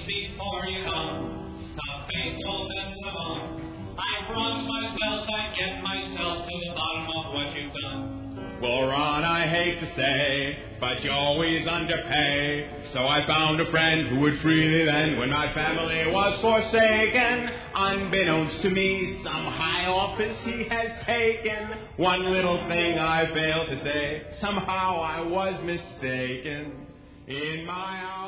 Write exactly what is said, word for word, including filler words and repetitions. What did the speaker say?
before you come. Now face all that's wrong. I promise myself I'd get myself to the bottom of what you've done. Well, Ron, I hate to say, but you always underpay. So I found a friend who would freely lend when my family was forsaken. Unbeknownst to me, some high office he has taken. One little thing I failed to say, somehow I was mistaken. In my